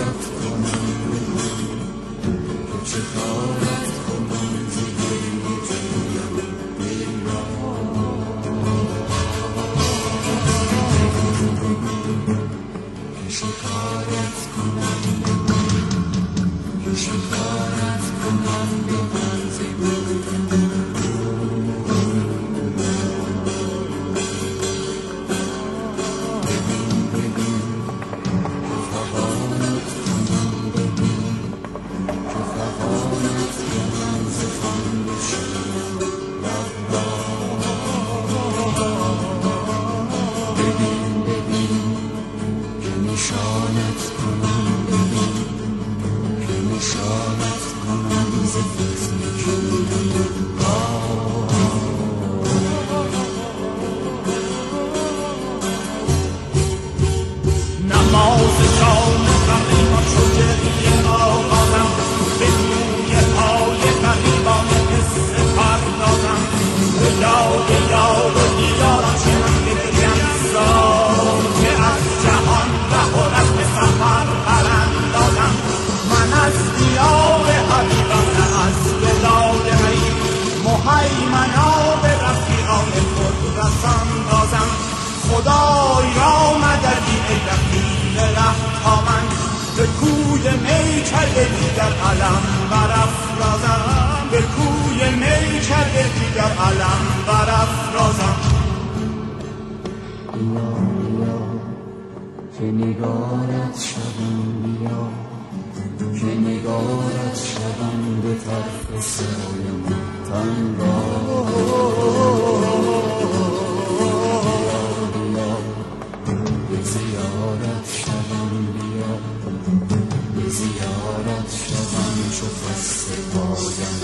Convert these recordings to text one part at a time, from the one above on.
کارت کنم چه کارت کنم زیگری جویم شکارت کنم شکارت کنم به منزل خدای را مددی ای رفیق رهتامن به کوی میکده دیگر علم برافرازم به کوی میکده دیگر علم برافرازم بیا بیا که نگارت شدم بیا که نگارت شدم به طرف سرایم تن زیارت شدم بیا به زیارت شدم چو فصل پایم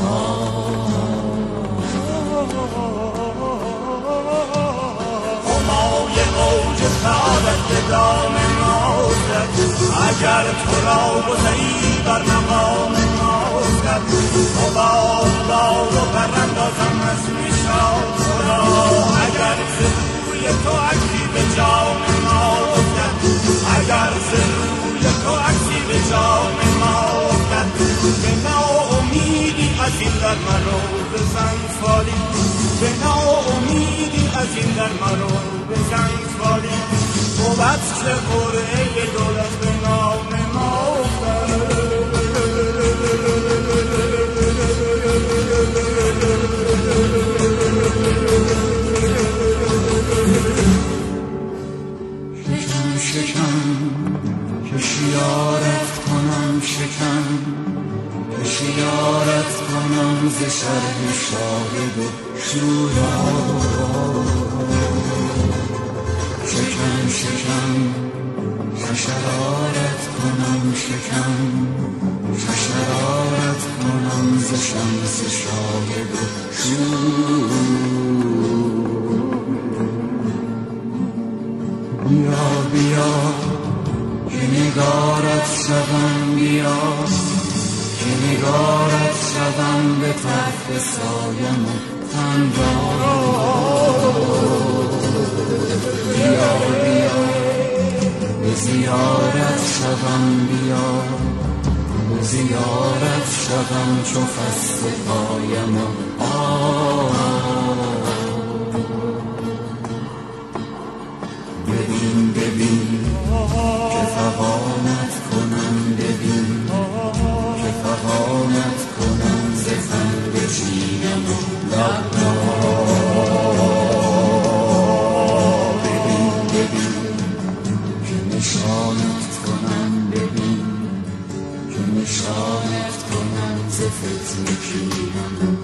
همای اوج سعادت به دام مازد اگر تو را گذری بر مقام مازد مباد و براندازم از نشان تو را اگر روی تو عکسی به جام ما افتد اگر روی تو عکسی به جام ما افتد به ناامیدی از این در مرو بزن فالی به ناامیدی از این در مرو بزن فالی قوت که قرعه دولت به نام ما افتد که شیارت کنم شکم که شیارت کنم ز شرح شاهد و شورا شکم شکم ششرارت کنم شکم ششرارت کنم ز شمس شاهد و شور بیا بیا که نگارت شدم بیا که نگارت شدم به طرف سایم و تن بیا بیا به زیارت شدم بیا به زیارت شدم چو فصل پایم و ببین ببین که فغانت کنم ببین که فغانت کنم ز خند چینم و لبا ببین ببین که نشانت کنم ببین که نشانت کنم ز فتن کینم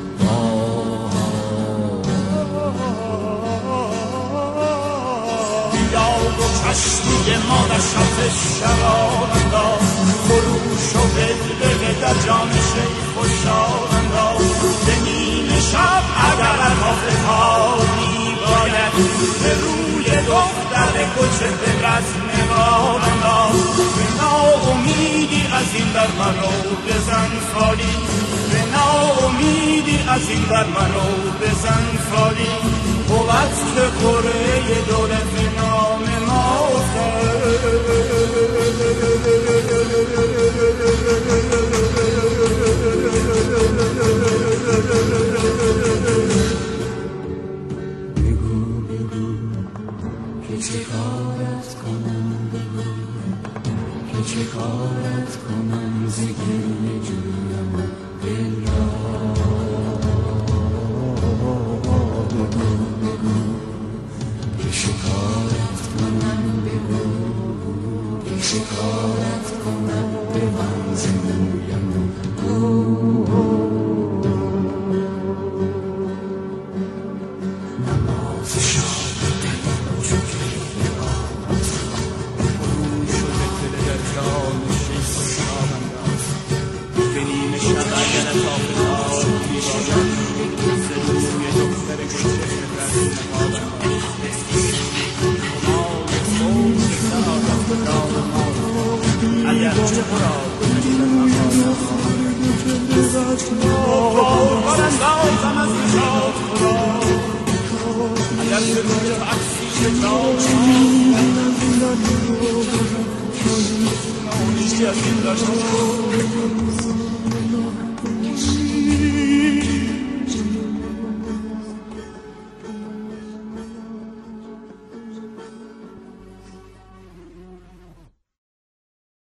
چشمی ما در شب شرار انداز خروش و بلبل در جان شیخ و شاد انداز به نیل شب اگر حافظها میباید به روی دختر کوچه به رزم غار انداز به ناامیدی از این در منو بزن فالی به ناامیدی از این در منو بزن فالی قوت که قرعه دولت نام ما افتد چه کارت کنم ز گریه جویم و دل را بگو که شکارت کنم بگو که شکارت کنم ببند ز مویم و نماز شاد دل چو گریه آمد شده دل در جان شیخ و شامم راست به نیمه شب اگر تابدار میباید ز روی دختر گلچشم رسم نهادم همای خوش سعادت به راه ما اگر چه برا گذشتم بار اندازم از نشاط خدا اگر چه روی عکسی نامیشی از این داشت